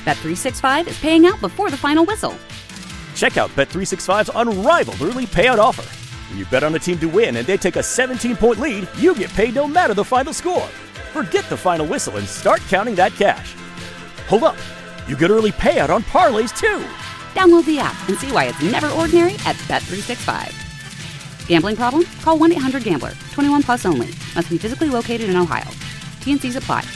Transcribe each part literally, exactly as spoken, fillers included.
Bet three sixty-five is paying out before the final whistle. Check out Bet three sixty-five's unrivaled early payout offer. When you bet on a team to win and they take a seventeen-point lead, you get paid no matter the final score. Forget the final whistle and start counting that cash. Hold up. You get early payout on parlays, too. Download the app and see why it's never ordinary at Bet three sixty-five. Gambling problem? Call one eight hundred gambler. twenty-one plus only. Must be physically located in Ohio. T N Cs apply.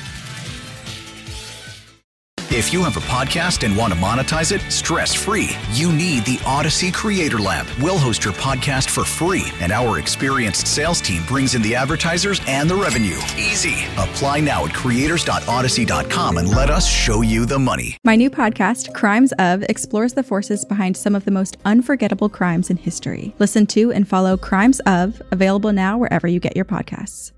If you have a podcast and want to monetize it stress-free, you need the Odyssey Creator Lab. We'll host your podcast for free, and our experienced sales team brings in the advertisers and the revenue. Easy. Apply now at creators dot odyssey dot com and let us show you the money. My new podcast, Crimes Of, explores the forces behind some of the most unforgettable crimes in history. Listen to and follow Crimes Of, available now wherever you get your podcasts.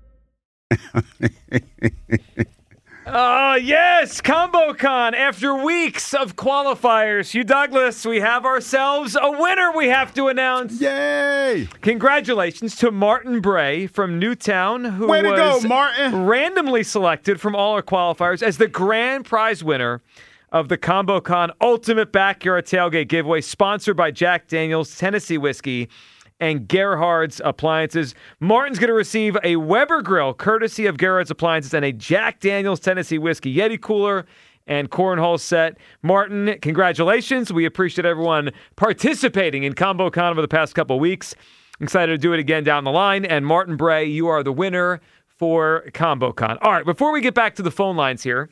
Oh, yes, ComboCon. After weeks of qualifiers, Hugh Douglas, we have ourselves a winner we have to announce. Yay! Congratulations to Martin Bray from Newtown, who Way to was go, Martin. randomly selected from all our qualifiers as the grand prize winner of the ComboCon Ultimate Backyard Tailgate Giveaway, sponsored by Jack Daniel's Tennessee Whiskey and Gerhard's Appliances. Martin's going to receive a Weber grill, courtesy of Gerhard's Appliances, and a Jack Daniel's Tennessee Whiskey Yeti cooler and cornhole set. Martin, congratulations. We appreciate everyone participating in ComboCon over the past couple weeks. Excited to do it again down the line. And Martin Bray, you are the winner for ComboCon. All right, before we get back to the phone lines here,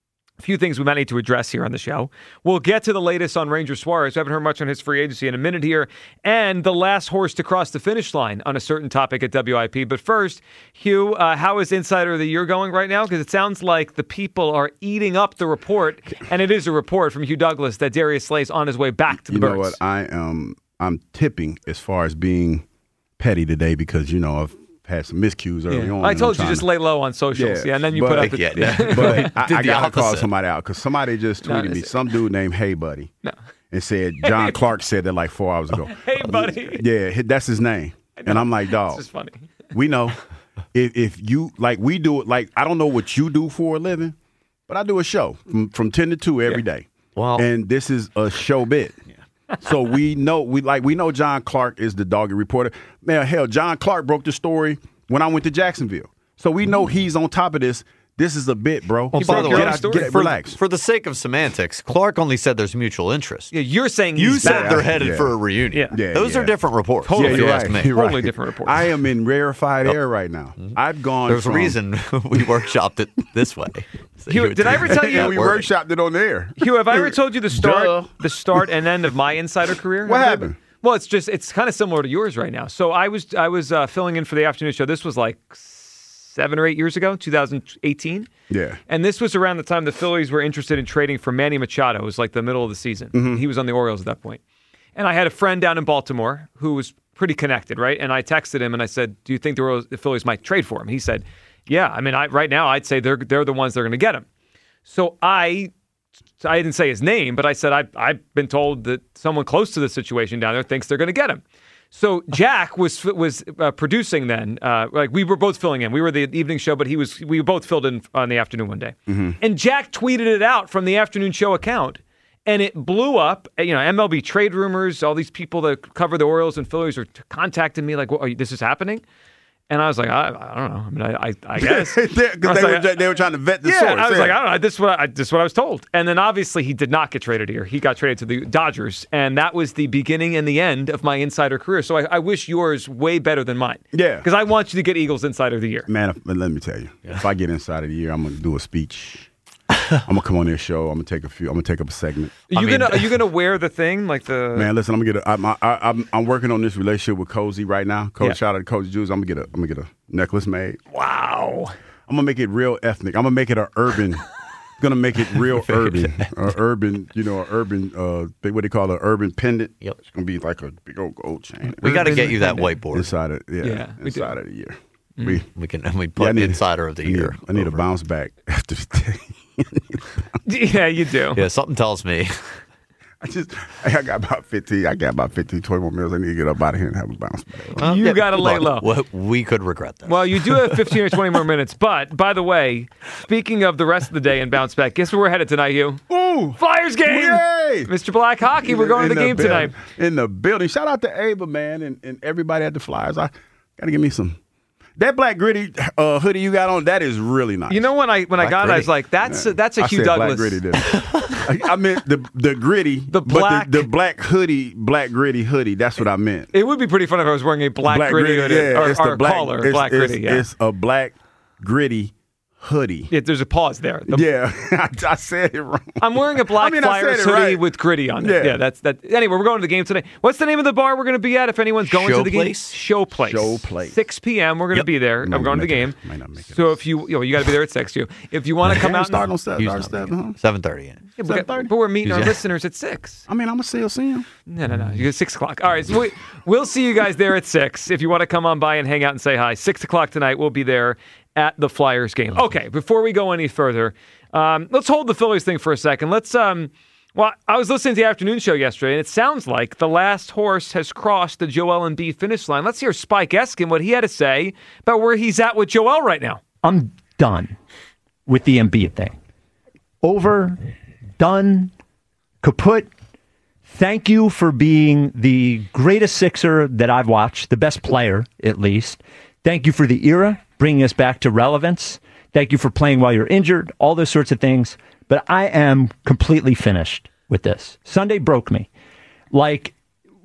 a few things we might need to address here on the show. We'll get to the latest on Ranger Suarez. We haven't heard much on his free agency in a minute here. And the last horse to cross the finish line on a certain topic at W I P. But first, Hugh, uh, how is Insider of the Year going right now? Because it sounds like the people are eating up the report. And it is a report from Hugh Douglas that Darius Slay's on his way back to the you Birds. know what? I am I'm tipping as far as being petty today because, you know, I've had some miscues early yeah. on. I told you just to, lay low on socials. Yeah, yeah and then you but, put up the... Yeah, yeah. But I, I got to call opposite. somebody out because somebody just tweeted No, me, some dude named Hey Buddy, No. and said, John Clark said that like four hours ago. Hey, buddy. Yeah, that's his name. And I'm like, dog, This is funny. we know if, if you, like we do it, like I don't know what you do for a living, but I do a show from, from ten to two every Yeah. day. Wow. And this is a show bit. So we know we like we know John Clark is the doggy reporter. Man, hell, John Clark broke the story when I went to Jacksonville. So we know he's on top of this. This is a bit, bro. Well, So by the get way, out- story. get- for, relax. for the sake of semantics, Clark only said there's mutual interest. Yeah, you're saying You he's said back. they're headed Yeah. for a reunion. Yeah. Yeah, Those yeah. are different reports. Totally. if Yeah, you you're ask right. me. You're Totally different reports. I am in rarefied air right now. I've gone. There's from, a reason we workshopped it this way. So Hugh, you would did I think ever tell you that we wording. workshopped it on the air. Hugh, have I ever told you the start, Duh. the start and end of my insider career? What Have I happened? ever- Well, it's just it's kind of similar to yours right now. So I was I was uh, filling in for the afternoon show. This was like seven or eight years ago, two thousand eighteen. Yeah. And this was around the time the Phillies were interested in trading for Manny Machado. It was like the middle of the season. Mm-hmm. He was on the Orioles at that point. And I had a friend down in Baltimore who was pretty connected, right? And I texted him and I said, "Do you think the, Orioles, the Phillies might trade for him?" He said, "Yeah. I mean, I, right now I'd say they're they're the ones that are going to get him." So I. I didn't say his name, but I said I, I've been told that someone close to the situation down there thinks they're going to get him. So Jack was was uh, producing then. Uh, like we were both filling in. We were the evening show, but he was. We both filled in on the afternoon one day. Mm-hmm. And Jack tweeted it out from the afternoon show account, and it blew up. You know, M L B trade rumors. All these people that cover the Orioles and Phillies are t- contacting me like, well, are you, "This is happening." And I was like, I, I don't know. I mean, I, I, I guess. they, I they, was were, like, they were trying to vet the yeah, source. and I was yeah. like, I don't know. This is what I, this is what I was told. And then obviously he did not get traded here. He got traded to the Dodgers, and that was the beginning and the end of my insider career. So I, I wish yours way better than mine. Yeah. because I want you to get Eagles Insider of the Year. Man, if, let me tell you, if I get inside of the year, I'm gonna do a speech. I'm gonna come on this show. I'm gonna take a few. I'm gonna take up a segment. Are you mean- gonna Are you gonna wear the thing like the Man, listen, I'm gonna get a. I'm, I, I'm I'm working on this relationship with Cozy right now. Coach, Yeah. shout out to Coach Jules. I'm gonna get a. I'm gonna get a necklace made. Wow. I'm gonna make it real ethnic. I'm gonna make it a urban. Gonna make it real urban, a urban, you know, a urban, uh, they, what they call an urban pendant. Yep. It's gonna be like a big old gold chain. We got to get you that whiteboard. Inside of, yeah, Yeah, we inside do. of the year. We, We can and we yeah, put I need- Insider of the I need, Year. I need a over. bounce back after the day. Yeah, you do. Yeah, something tells me. I just, I got about fifteen. I got about fifteen, twenty more minutes. I need to get up out of here and have a bounce back. Well, you yeah, got to lay low. Well, we could regret that. Well, you do have fifteen or twenty more minutes. But, by the way, speaking of the rest of the day and bounce back, guess where we're headed tonight, Hugh? Ooh. Flyers game! Yay! Mister Black Hockey, we're going in to the, the game building. tonight. In the building. Shout out to Ava, man, and, and everybody at the Flyers. I got to give me some. That black gritty uh, hoodie you got on, that is really nice. You know, when I when black I got gritty. it, I was like, that's yeah. a, that's a I Hugh said Douglas. Black gritty, didn't I? I meant the the gritty, the black, but the, the black hoodie, black gritty hoodie. That's what I meant. It would be pretty fun if I was wearing a black, black gritty, gritty hoodie, yeah, or, it's or the black, collar, it's, black it's, gritty. Yeah. It's a black gritty hoodie. Yeah, there's a pause there. The, yeah, I, I said it wrong. I'm wearing a black I mean, Flyers hoodie right. with gritty on it. Yeah. Yeah. yeah, that's that. Anyway, we're going to the game today. What's the name of the bar we're going to be at if anyone's going Show to the Place? game? Show Place. Show Place. six p.m. We're going to Yep. be there. Might I'm going to the not game. make it. Might not make it. So if you, you know, you got to be there at six too. If you want to come out, Start and, on seven. He's Start not seven, huh? seven thirty. Yeah, but, seven thirty? but we're meeting our Yeah. listeners at six. I mean, I'm gonna still see him. No, no, no. You get six o'clock. All right, so we, we'll see you guys there at six. If you want to come on by and hang out and say hi, six o'clock tonight. We'll be there at the Flyers game. Okay, before we go any further, um, let's hold the Phillies thing for a second. Let's. Um, well, I was listening to the afternoon show yesterday, and it sounds like the last horse has crossed the Joel Embiid finish line. Let's hear Spike Eskin what he had to say about where he's at with Joel right now. I'm done with the Embiid thing. Over, done, kaput. Thank you for being the greatest Sixer that I've watched, the best player, at least. Thank you for the era, bringing us back to relevance. Thank you for playing while you're injured, all those sorts of things. But I am completely finished with this. Sunday broke me. Like,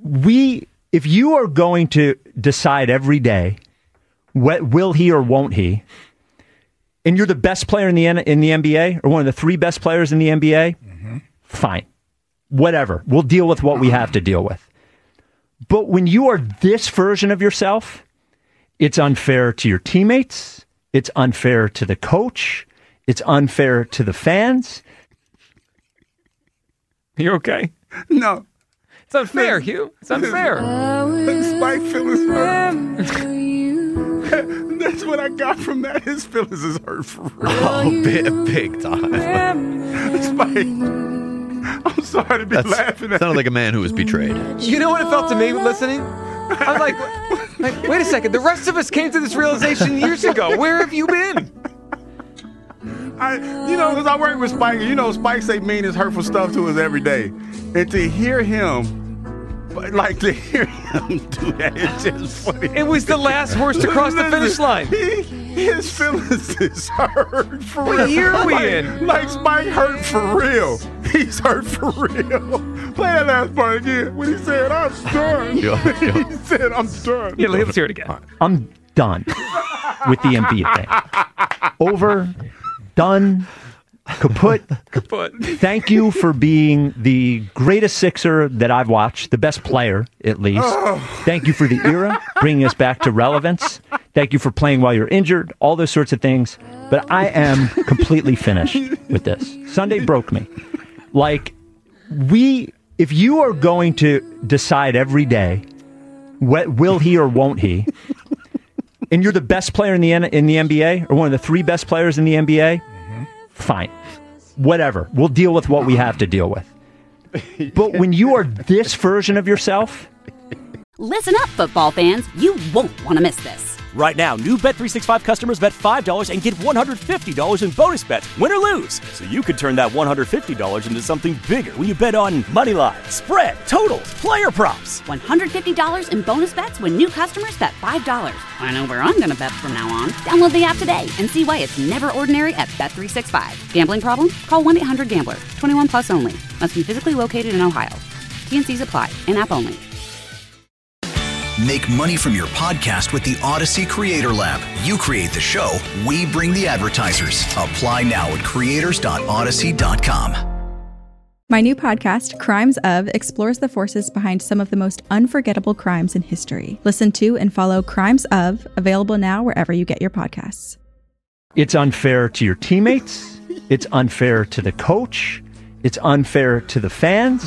we, if you are going to decide every day, what, will he or won't he, and you're the best player in the in the N B A, or one of the three best players in the N B A, mm-hmm. fine. Whatever. We'll deal with what we have to deal with. But when you are this version of yourself, it's unfair to your teammates. It's unfair to the coach. It's unfair to the fans. You okay? No. It's unfair, Hugh. It's unfair. Spike feelings hurt. That's what I got from that. His feelings is hurt for real. Oh, big, big time. Spike. I'm sorry to be That's, laughing at sounded like a man who was betrayed. You know what it felt to me listening? I'm like, like, wait a second. The rest of us came to this realization years ago. Where have you been? I, you know, because I work with Spike, and you know, Spike say mean and hurtful stuff to us every day. And to hear him, like to hear him do that, it's just funny. It was the last horse to cross the finish line. He, his feelings is hurt for What real. year are we like, in? Like Spike hurt for real. He's hurt for real. Play that last part again. When he said, I'm done. Yeah, yeah. He said, I'm done. Yeah, let's hear it again. I'm done with the Embiid thing. Over, done, kaput. Kaput. Thank you for being the greatest Sixer that I've watched, the best player, at least. Oh. Thank you for the era, bringing us back to relevance. Thank you for playing while you're injured, all those sorts of things. But I am completely finished with this. Sunday broke me. Like, we, if you are going to decide every day, what, will he or won't he, and you're the best player in the in the N B A, or one of the three best players in the N B A, mm-hmm. fine. Whatever. We'll deal with what we have to deal with. But when you are this version of yourself... Listen up, football fans. You won't want to miss this. Right now, new Bet three sixty-five customers bet five dollars and get one hundred fifty dollars in bonus bets, win or lose. So you could turn that one hundred fifty dollars into something bigger when you bet on money line, spread, totals, player props. one hundred fifty dollars in bonus bets when new customers bet five dollars. I know where I'm going to bet from now on. Download the app today and see why it's never ordinary at Bet three sixty-five. Gambling problem? Call one eight hundred gambler. twenty-one plus only. Must be physically located in Ohio. T and C's apply. In-app only. Make money from your podcast with the Odyssey Creator Lab. You create the show, we bring the advertisers. Apply now at creators dot odyssey dot com. My new podcast, Crimes Of, explores the forces behind some of the most unforgettable crimes in history. Listen to and follow Crimes Of, available now wherever you get your podcasts. It's unfair to your teammates. It's unfair to the coach. It's unfair to the fans.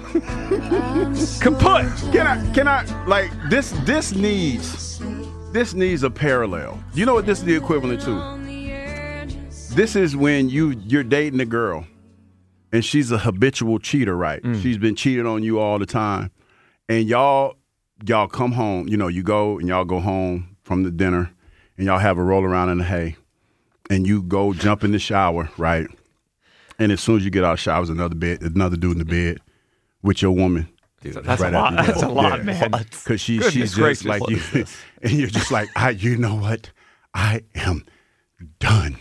Kaput. Can I, can I, like, this, this needs, this needs a parallel. You know what this is the equivalent to? This is when you, you're dating a girl and she's a habitual cheater, right? Mm. She's been cheating on you all the time. And y'all y'all come home, you know, you go and y'all go home from the dinner and y'all have a roll around in the hay and you go jump in the shower, right? And as soon as you get out of the shower, there's another bed, another dude in the bed with your woman. Dude, that's, right a lot, that's a lot. That's a lot, man. Because she, she's just like you. And you're just like, I, you know what? I am done.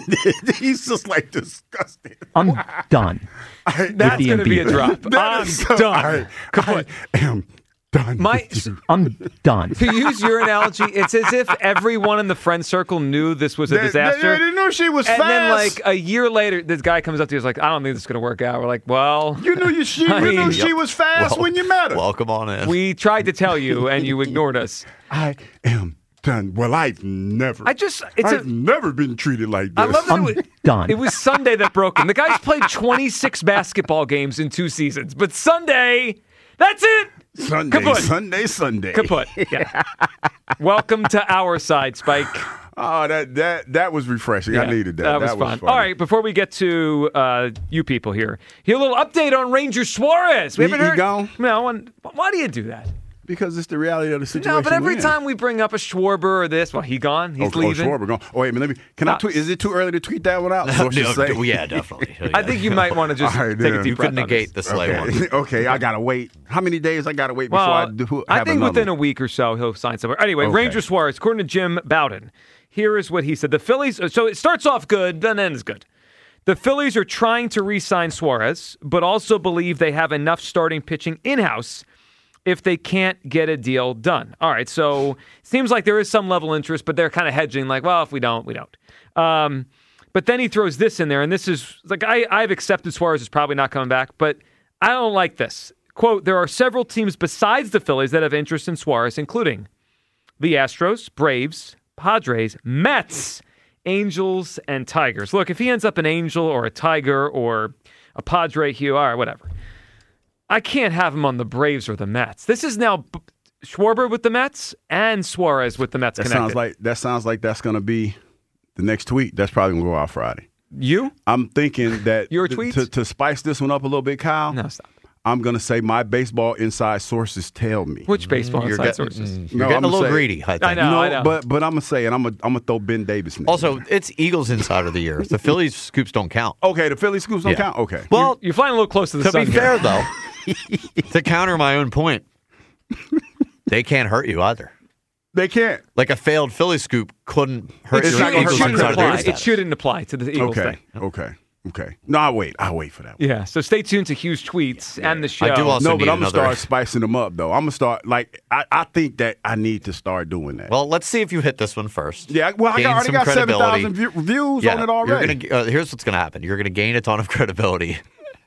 He's just like disgusted. I'm done. I, that's going to be a drop. I'm so, done. I, I am done. My, I'm done. To use your analogy, it's as if everyone in the friend circle knew this was a they, disaster. They, they didn't know she was and fast. And then, like, a year later, this guy comes up to you and is like, I don't think this is going to work out. We're like, well. You knew, you, she, I you mean, knew she was fast well, when you met her. Welcome on in. We tried to tell you, and you ignored us. I am done. Well, I've never. I just. It's I've a, never been treated like this. I love that I'm it was, done. It was Sunday that broke him. The guy's played twenty-six basketball games in two seasons, but Sunday, that's it. Sunday, Kaput. Sunday, Sunday. Kaput. Yeah. Welcome to our side, Spike. Oh, that that that was refreshing. Yeah, I needed that. That was that fun. Was funny. All right, before we get to uh, you people here, here a little update on Ranger Suarez. We He- haven't he heard. gone? No, and why do you do that? Because it's the reality of the situation. No, but every we're in. time we bring up a Schwarber or this, well, he gone. He's oh, leaving. Oh, Schwarber gone. Oh, wait, let me. Can I Uh, tweet? Is it too early to tweet that one out? So I should No, say? d- yeah, definitely. I think you might want to just All right, take then. a deep You breath could on negate this. the slay one. Okay, okay, I gotta wait. How many days I gotta wait before Well, I do? Have I think another within one? a week or so he'll sign somewhere. Anyway, Okay. Ranger Suarez, according to Jim Bowden, here is what he said. The Phillies, so it starts off good, then ends good. The Phillies are trying to re-sign Suarez, but also believe they have enough starting pitching in-house if they can't get a deal done. All right, so seems like there is some level of interest, but they're kind of hedging, like, well, if we don't, we don't. Um, but then he throws this in there, and this is, like, I, I've accepted Suarez is probably not coming back, but I don't like this. Quote, there are several teams besides the Phillies that have interest in Suarez, including the Astros, Braves, Padres, Mets, Angels, and Tigers. Look, if he ends up an Angel or a Tiger or a Padre, Hugh, all right, whatever. I can't have him on the Braves or the Mets. This is now B- Schwarber with the Mets and Suarez with the Mets That connected. sounds like that sounds like that's gonna be the next tweet. That's probably gonna go out Friday. You? I'm thinking that Your th- tweets? to, to spice this one up a little bit, Kyle. No, stop. I'm gonna say my baseball inside sources tell me. Which baseball You're, inside get- sources? mm, you're No, getting I'm a little saying- greedy, I think. I know. no, I know. but but I'm gonna say, and I'm gonna I'm gonna throw Ben Davis. in there. Also, it's Eagles Insider of the Year. The Phillies scoops don't count. okay, the Philly scoops don't Yeah. count. Okay, Well, You're flying a little close to the to sun be here. fair, though, to counter my own point, they can't hurt you either. they can't. Like a failed Philly scoop couldn't hurt It, your should, it, Eagles shouldn't Insider of the Year apply. It status. shouldn't apply to the Eagles Okay, thing. okay, okay. No, I'll wait. I'll wait for that one. Yeah, so stay tuned to Hugh's tweets and the show. I do also No, but need I'm gonna another- start spicing them up though. I'm gonna start like I, I think that I need to start doing that. Well, let's see if you hit this one first. yeah, well, I Gain got, already some got seven credibility. thousand view, views Yeah, on it already. You're gonna, uh, here's what's going to happen. You're going to gain a ton of credibility,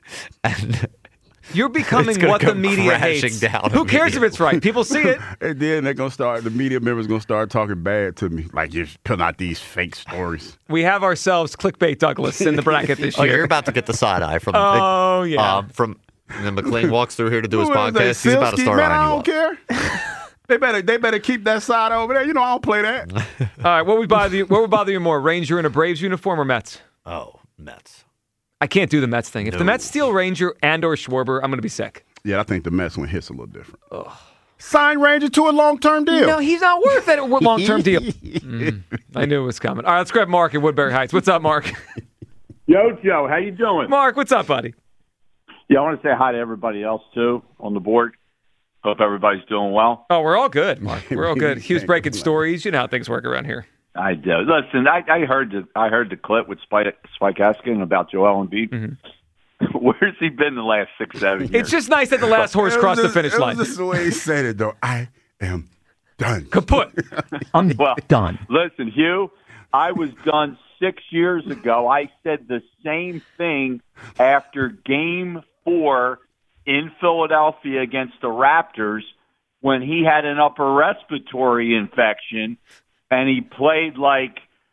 and You're becoming It's gonna what the come media crashing hates. down Who cares if it's right? People see it. And then they're gonna start. The media members gonna start talking bad to me, like you're putting out these fake stories. We have ourselves clickbait Douglas in the bracket this oh, year. you're about to get the side eye from. Oh, the, yeah. uh, from and then McLean walks through here to do his What is that, podcast. He's about to Silsky? start Man, I eyeing you don't up. care. they better they better keep that side over there. You know I don't play that. All right, what would bother you? What would bother you more, Ranger in a Braves uniform or Mets? Oh, Mets. I can't do the Mets thing. If the No. Mets steal Ranger and or Schwarber, I'm going to be sick. Yeah, I think the Mets one hits a little different. Sign Ranger to a long term deal. No, he's not worth that long-term deal. Mm, I knew it was coming. All right, let's grab Mark in Woodbury Heights. What's up, Mark? Yo, Joe, how you doing? Mark, what's up, buddy? Yeah, I want to say hi to everybody else, too, on the board. Hope everybody's doing well. Oh, we're all good, Mark. We're all good. He was Can't breaking complain. stories. You know how things work around here. I do. Listen, I, I heard the I heard the clip with Spike, Spike Eskin about Joel Embiid. Mm-hmm. Where's he been the last six, seven years? It's just nice that the last horse It was crossed the just- finish it line. was just the way he said it, though. I am done. Kaput. I'm Well, done. Listen, Hugh, I was done six years ago. I said the same thing after Game Four in Philadelphia against the Raptors when he had an upper respiratory infection and he played like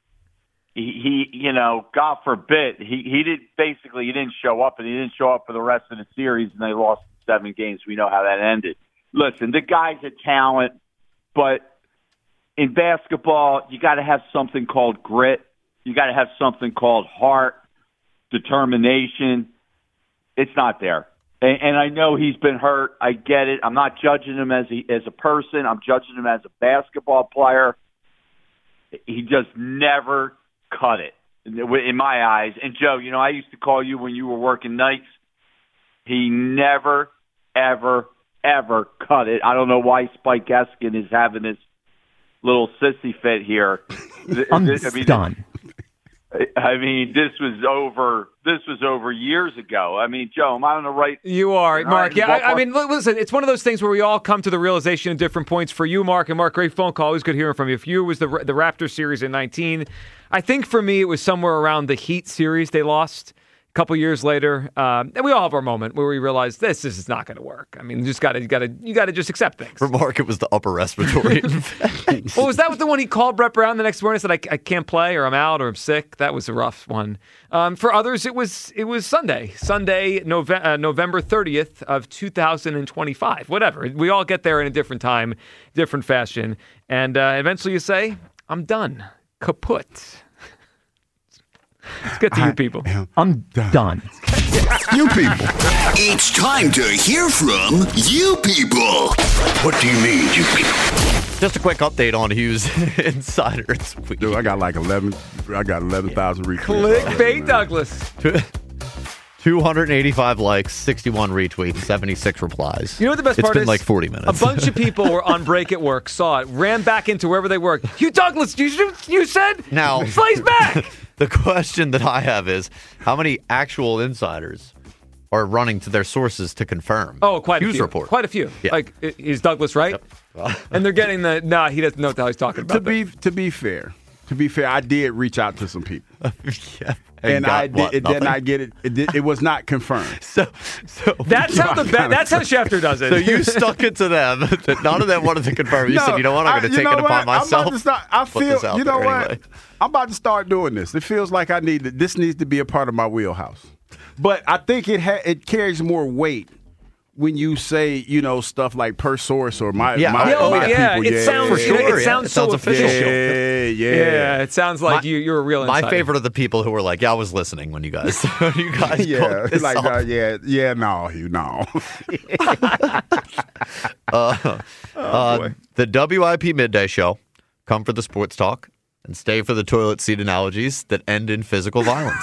he, he you know, God forbid, he he did basically he didn't show up and he didn't show up for the rest of the series and they lost seven games. We know how that ended. Listen, the guy's a talent, but in basketball, you got to have something called grit. You got to have something called heart, determination. It's not there. And, and I know he's been hurt. I get it. I'm not judging him as a, as a person. I'm judging him as a basketball player. He just never cut it in my eyes. And, Joe, you know, I used to call you when you were working nights. He never, ever, ever cut it. I don't know why Spike Eskin is having this little sissy fit here. I'm this, I mean, done. I mean, this was over. This was over years ago. I mean, Joe, am I on the right? You are, Mark. Mark. Yeah, I, I mean, listen, it's one of those things where we all come to the realization at different points. For you, Mark, and Mark, great phone call. Always good hearing from you. For you, it was the the Raptors series in nineteen. I think for me, it was somewhere around the Heat series they lost. Couple years later, um, and we all have our moment where we realize this, this is not going to work. I mean, you just got to, you got to, you got to just accept things. For Mark, it was the upper respiratory infection. Well, was that the one he called Brett Brown the next morning and said, I, I can't play, or I'm out, or I'm sick? That was a rough one. Um, for others, it was it was Sunday, Sunday, Nove- uh, November thirtieth of two thousand twenty-five. Whatever. We all get there in a different time, different fashion, and uh, eventually you say, I'm done, kaput. Let's get to you people. I'm done. You people. It's time to hear from you people. What do you mean, you people? Just a quick update on Hughes Insider. Dude, I got like eleven. I got eleven thousand retweets. Clickbait, Douglas. two hundred eighty-five likes, sixty-one retweets, seventy-six replies. You know what the best it's part is? It's is? been like forty minutes. A bunch of people were on break at work, saw it, ran back into wherever they work. Hugh Douglas, you, you said? Now, Slay's back. The question that I have is, how many actual insiders are running to their sources to confirm? Oh, quite Hughes a few. report. Quite a few. Yeah. Like, is Douglas right? Yep. Well, and they're getting the, nah, he doesn't know what the hell he's talking about. To be to be fair, to be fair, I did reach out to some people. yeah. And, got I did, what, it did nothing? not get it. It, did, it was not confirmed. So, so That's how the be- that's how Schefter does it. So you stuck it to them. That none of them wanted to confirm. You No, said, you know what? I'm going I- to you take know it upon what? I'm myself. about to start, I Put this feel. out You know there what? anyway. I'm about to start doing this. It feels like I need to, this needs to be a part of my wheelhouse. But I think it ha- it carries more weight when you say, you know, stuff like per source or my Yeah, my, oh, my yeah, people. it yeah, sounds- For it- sure. it yeah. sounds It so sounds official. yeah, yeah. yeah, it sounds like My- you, you're a real My insider. favorite are the people who were like, yeah, I was listening when you guys, when you guys Yeah, called this like up. uh, yeah, yeah, no, you no. Uh, uh, the W I P Midday Show. Come for the sports talk and stay for the toilet seat analogies that end in physical violence.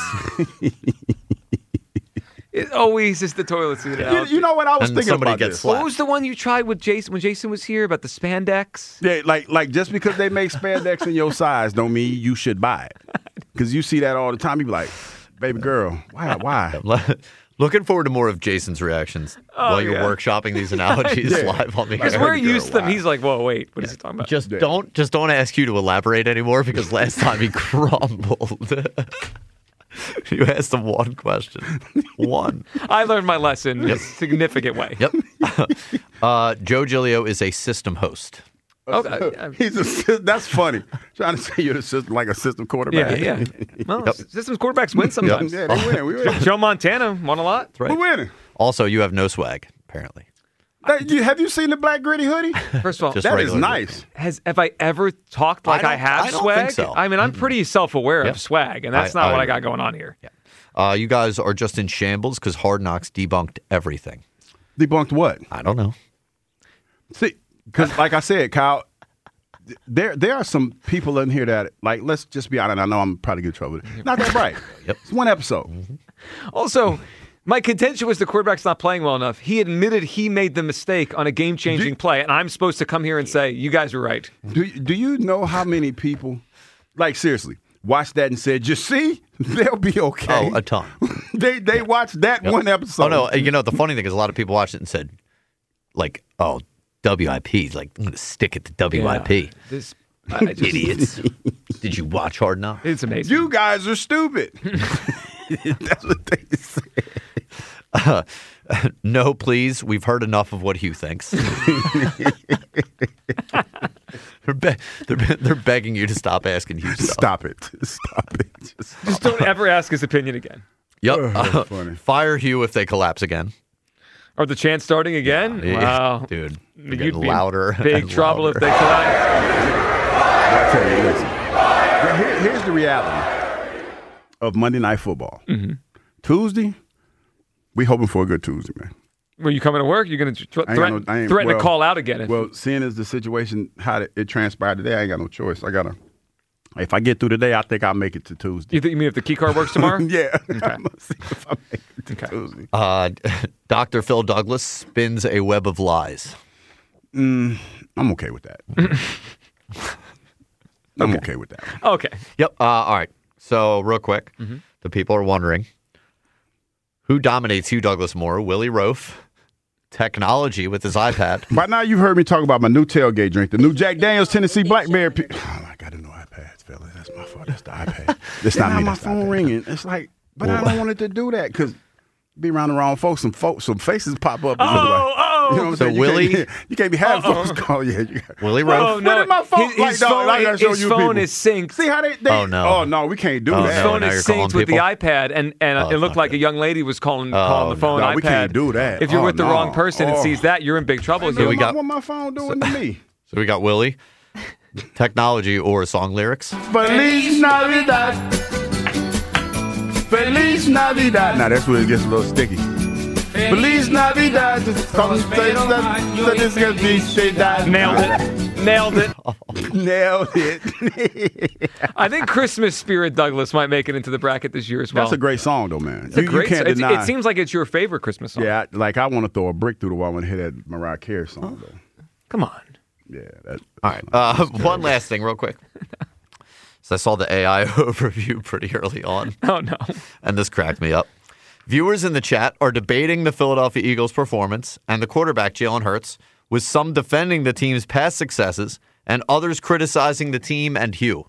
It always is the toilet seat you, analogy. you know what I was And thinking somebody about gets this. slapped. What was the one you tried with Jason when Jason was here about the spandex? Yeah, like like just because they make spandex in your size don't mean you should buy it. Because you see that all the time. You be like, baby girl, why? Why? Looking forward to more of Jason's reactions Oh, while you're yeah. working these analogies Yeah. live on the Because air. we're Baby girl, used to them. wow. He's like, whoa, wait, what is he talking about? Just Yeah. don't just don't ask you to elaborate anymore because last time he crumbled. You asked him one question. One. I learned my lesson in a significant way. Yep. uh, Joe Giglio is a system host. Okay. I- He's a, that's funny. Trying to say you're the system, like a system Yeah, quarterback. yeah. Well, systems quarterbacks win sometimes. Yeah, they win. We win. Joe Montana won a lot. Right. We're winning. Also, you have no swag, apparently. That- you- have you seen the black gritty hoodie? First of all, Just That is regular nice. has have I ever talked like I I, don't- have I don't swag? think so. I mean, I'm pretty self-aware Yep. of swag, and that's I- not I what I agree. got going on here. Uh, you guys are just in shambles because Hard Knocks debunked everything. Debunked what? I don't know. See, because like I said, Kyle, th- there there are some people in here that, like, let's just be honest. I know I'm probably get in trouble with it. Not that bright. Yep. It's one episode. Also, my contention was the quarterback's not playing well enough. He admitted he made the mistake on a game-changing Do- play, and I'm supposed to come here and say, you guys were right. Do do you know how many people, like seriously, watched that and said, "You see, they'll be okay." Oh, a ton. they they watched that one episode. Oh, no. You know, the funny thing is a lot of people watched it and said, like, oh, W I P. Like, I'm going to stick it to W I P. Yeah. This, I I just, Idiots. Did you watch Hard Knocks? It's amazing. You guys are stupid. That's what they said. Uh, no, please. We've heard enough of what Hugh thinks. they're, be- they're, be- they're begging you to stop asking Hugh stuff. Stop it. Stop it. Just Just don't ever ask his opinion again. Yep. Ugh, that's Uh, funny. fire Hugh if they collapse again. Or the chance starting again? Yeah, Wow. dude. You're You'd getting be louder. in big and trouble louder. if they collapse. I tell you, listen. Here- here's the reality of Monday Night Football. Mm-hmm. Tuesday, We hoping for a good Tuesday, man. Were you coming to work? You're going to th- I ain't threaten, got no- I ain't- threaten well- to call out again? Well, seeing as the situation, how it, it transpired today, I ain't got no choice. I got to, if I get through today, I think I'll make it to Tuesday. You, think, you mean if the key card works tomorrow? yeah. Okay. I'm gonna see if I make it to Okay. Tuesday. Uh, Doctor Phil Douglas spins a web of lies. Mm, I'm okay with that. I'm okay. okay with that. Okay. Yep. Uh, all right. So, real quick, Mm-hmm. the people are wondering who dominates Hugh Douglas more, Willie Rofe, technology with his iPad. By now, you've heard me talk about my new tailgate drink, the new Jack Daniels Tennessee Blackberry. Pe- oh, I got a new iPad, fellas. That's my fault. That's the iPad. It's not me. My phone ringing. It's like, but I don't want it to do that because be around the wrong folks. Some folks, some faces pop up. And Oh, like, oh. You know what I'm So saying? You Willie- can't, you can't be having Uh-oh. folks call you. you got, Willie Rofe. Oh, no. What is my phone? His, like, his dog, phone, I gotta show his you phone people. is synced. See how they, they? Oh, no. Oh no, we can't do Oh, that. His no, phone now is you're calling synced with the people? iPad, and, and Oh, it looked it's like not a young lady was calling, Oh, calling the phone no, iPad. we can't do that. If you're Oh, with the no. wrong person and Oh. sees that, you're in big trouble. Hey, here. man, we what got- my, what my phone doing to me? So, we got Willie, technology or song lyrics. Feliz Navidad. Feliz Navidad. Now that's where it gets a little sticky. Feliz Navidad. Nailed it. Nailed it. Nailed it. I think Christmas Spirit Douglas might make it into the bracket this year as well. That's a great song, though, man. It's a you, great you can't song. deny. It, it seems like it's your favorite Christmas song. Yeah, I, like I want to throw a brick through the wall when I hear that Mariah Carey song, though. Come on. Yeah. That, All right. Uh, one last thing, real quick. So I saw the A I overview pretty early on, Oh, no. and this cracked me up. Viewers in the chat are debating the Philadelphia Eagles' performance and the quarterback, Jalen Hurts, with some defending the team's past successes and others criticizing the team and Hugh.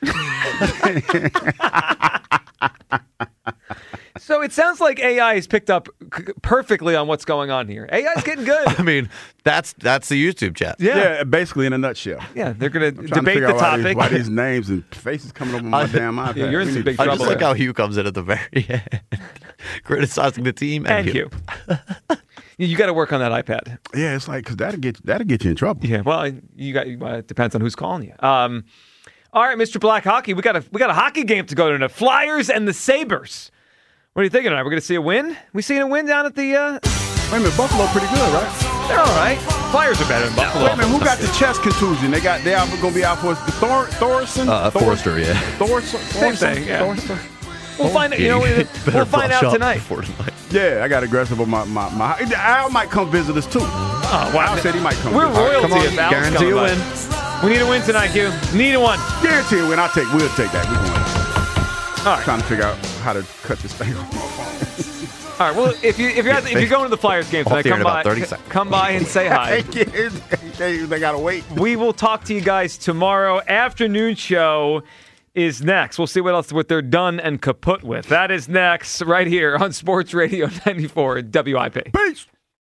So it sounds like A I has picked up c- perfectly on what's going on here. A I's getting good. I mean, that's that's the YouTube chat. Yeah. yeah, basically in a nutshell. Yeah, they're going to I'm trying to debate figure the out why topic. these, why these names and faces coming up on my I- damn iPad. Yeah, you're in We some need big to I fix just trouble like that. how Hugh comes in at the very end, criticizing the team and, and Hugh. You got to work on that iPad. Yeah, it's like because that'll get that'll get you in trouble. Yeah, well, you got. Uh, it depends on who's calling you. Um, all right, Mister Black Hockey, we got a we got a hockey game to go to tonight. Flyers and the Sabres. What are you thinking tonight? We're going to see a win. We seeing a win down at the. Uh, Wait a minute, Buffalo pretty good, right? they're all right. Flyers are better than Buffalo. Wait a minute, who got the chest contusion? They got they are going to be out for the Thor, Thorson. Uh, Forrester, yeah. Thorson. Same thing, yeah. Thorson? We'll find out. You know, Yeah, we'll better find brush out up tonight. before tonight. Yeah, I got aggressive on my my. my Al might come visit us too. Oh, wow. Al said he might come. We're visit. royalty. Come on, if Al's guarantee coming a by. win. We need a win tonight, Hugh. Need a one. Guarantee a win. I'll take. We'll take that. We're going. All right. Trying to figure out how to cut this thing off my phone. All right. Well, if you if you're at the, if you're going to the Flyers game Off tonight, the air come in about by. thirty seconds. Come by and say hi. they, they gotta wait. We will talk to you guys tomorrow. Afternoon show is next. We'll see what else what they're done and kaput with. That is next, right here on Sports Radio ninety-four W I P. Peace.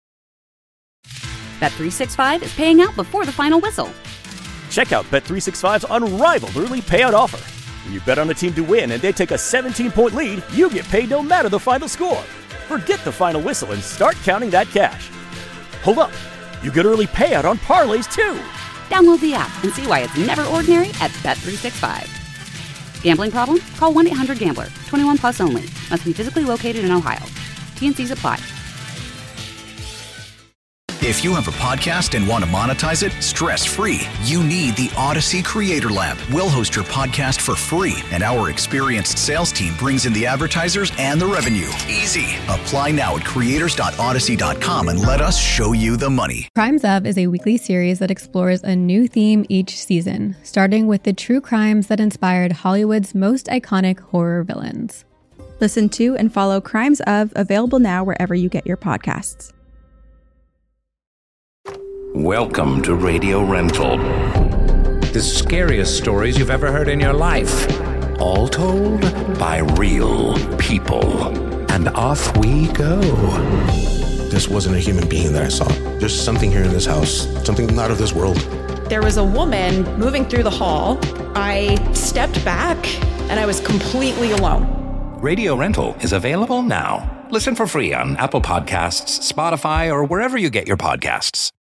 Bet three sixty-five is paying out before the final whistle. Check out Bet three sixty-five's unrivaled early payout offer. When you bet on a team to win and they take a seventeen-point lead, you get paid no matter the final score. Forget the final whistle and start counting that cash. Hold up. You get early payout on parlays, too. Download the app and see why it's never ordinary at Bet three sixty-five. Gambling problem? Call one eight hundred gambler. twenty-one plus only. Must be physically located in Ohio. T N Cs apply. If you have a podcast and want to monetize it stress-free, you need the Odyssey Creator Lab. We'll host your podcast for free, and our experienced sales team brings in the advertisers and the revenue. Easy. Apply now at creators dot odyssey dot com and let us show you the money. Crimes Of is a weekly series that explores a new theme each season, starting with the true crimes that inspired Hollywood's most iconic horror villains. Listen to and follow Crimes Of, available now wherever you get your podcasts. Welcome to Radio Rental. The scariest stories you've ever heard in your life. All told by real people. And off we go. This wasn't a human being that I saw. There's something here in this house, something not of this world. There was a woman moving through the hall. I stepped back and I was completely alone. Radio Rental is available now. Listen for free on Apple Podcasts, Spotify, or wherever you get your podcasts.